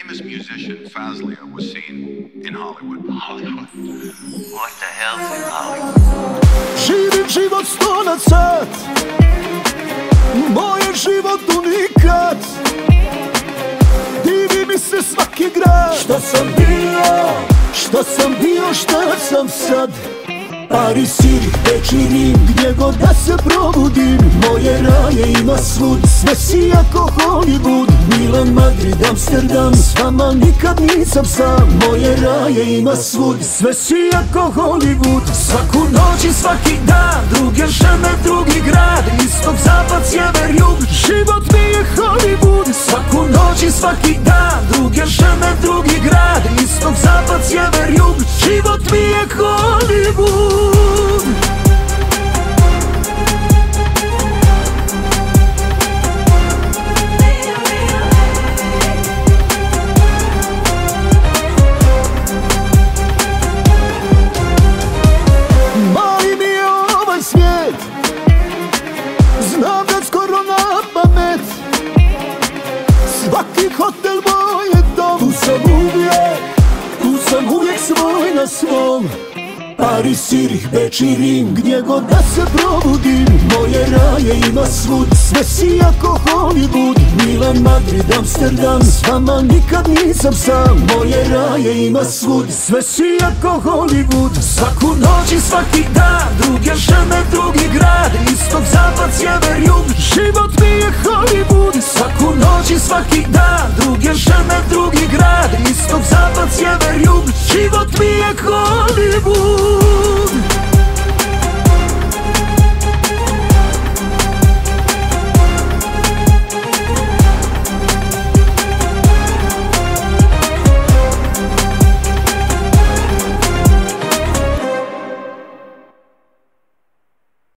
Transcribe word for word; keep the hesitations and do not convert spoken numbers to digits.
famous musician Fazlia was seen in Hollywood. Hollywood? What the hell's in Hollywood? Živim život sto na sat, moj je život unikat. Divi mi se svaki grad. Šta sam bio, šta sam bio, šta sam sad. Paris, Zürich, Beč i Rim, gdje god da se probudim. Moje raje ima svud, sve si jako Hollywood. Milan, Madrid, Amsterdam, s vama nikad nisam sam. Moje raje ima svud, sve si jako Hollywood. Svaku noć i svaki dan, druge žene, drugi grad. Istok, zapad, sjever, jug, život mi je Hollywood. Svaku noć i svaki dan, druge žene, drugi grad. Istok, zapad, sjever, jug, život mi je Hollywood. Mali mi je ovaj svijet, znam da skoro na pamet. Svaki hotel moj je dom, tu sam uvijek, tu sam uvijek svoj na svom. Paris, Zürich, Beč i Rim, gdje god da se probudim. Moje raje ima svud, sve si jako Hollywood. Milan, Madrid, Amsterdam, s vama nikad nisam sam. Moje raje ima svud, sve si jako Hollywood. Svaku noć i svaki dan, druge žene, drugi grad. Istok, zapad, sjever, jug, život mi je Hollywood. Svaku noć i svaki dan, druge žene, drugi grad. Istok, zapad, sjever, jug, život mi je Hollywood.